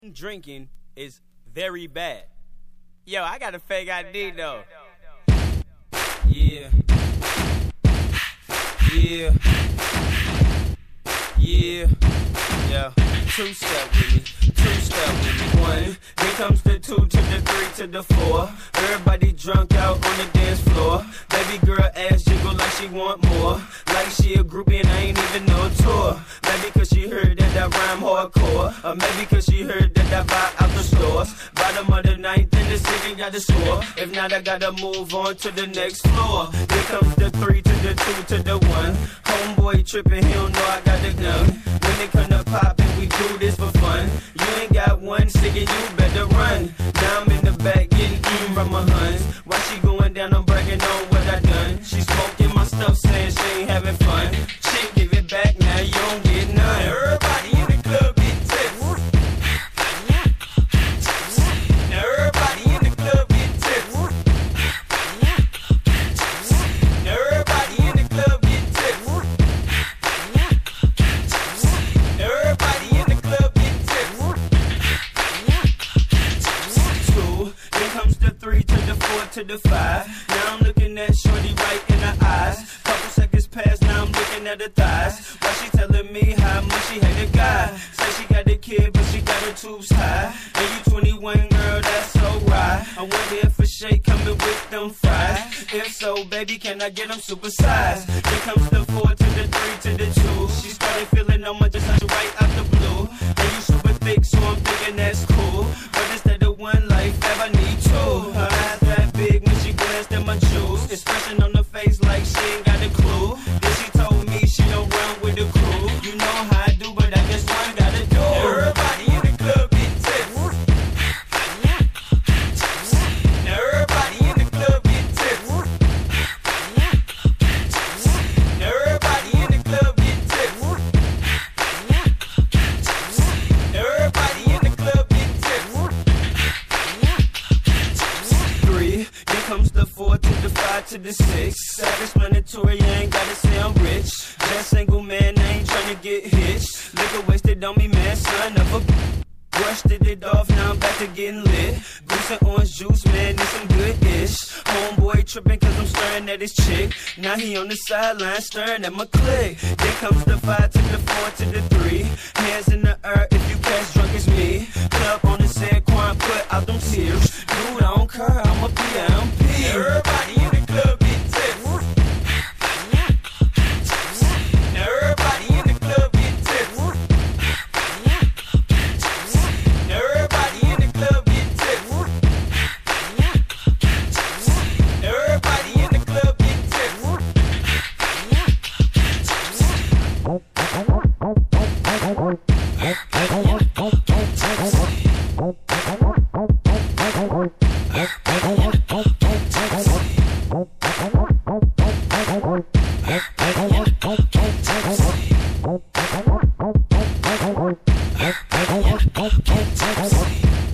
Drinking is very bad. Yo, I got a fake ID though. Yeah. Yeah. Yeah. Yeah. Two-step with me. Two-step with me. One. Here comes the two to the three to the four. Everybody drunk out on the dance floor. Baby girl ass jiggle like she want more. Like she a groupie and I ain't even no tour. Maybe cause she heard that I rhyme hardcore. Or maybe cause she heard that I buy out the stores. Bottom of the ninth in the city got the score. If not, I gotta move on to the next floor. Here comes the three to the two to the one. Homeboy tripping, he don't know I got the gun. When it come to poppin', we do this for fun. You ain't got one cigarette, you better run. Now I'm in the back getting eaten from my huns. While she going down, I'm bragging on what I done. She smoking my stuff, saying she ain't having fun. Chick, give it back, now you don't get none. Everybody in the club get tips. Now everybody in the club get tips. Now everybody in the club get tips. Now everybody in the club get tips. Two, then comes the three to the four to the five. Now I'm looking at shorty right in the eyes. Couple seconds pass, now I'm looking at her thighs. While she telling me how much she hate a guy. Say she got a kid, but she got her tubes high. And you 21, girl, that's so right. I wonder if a shake coming with them fries. If so, baby, can I get them supersized? Here comes the four to the three to the two. She started feeling on my just right out the blue. And you super thick, so I'm thinking that's cool. But instead of one life, I need two. Her eyes that big when she glanced at my jewels. Expression on her face like she ain't got a clue. Then she told me she don't run with the crew. You know how I do, but I guess one gotta do. Everybody in the club get tips. Now everybody in the club get tips. Now everybody in the club get tips. Now everybody in the club get tips. Three, then comes the four to the five to the six. Self-explanatory, you ain't gotta say I'm rich. Just single man, I ain't tryna get hitched. Liquor wasted on me, man, son of a brushed it off, now I'm back to getting lit. Goose and orange juice, man, this some good-ish. Homeboy tripping cause I'm staring at his chick. Now he on the sideline staring at my click. Then comes the five to the four to the three. Hands in the air if you catch drunk as me. Club on the set, Quan put out them tears. Dude, I don't care, I'm a PMP. Everybody in the club get tips. Now everybody in the club get tips. Now everybody in the club get tips. Now everybody in the club get tips. Hey,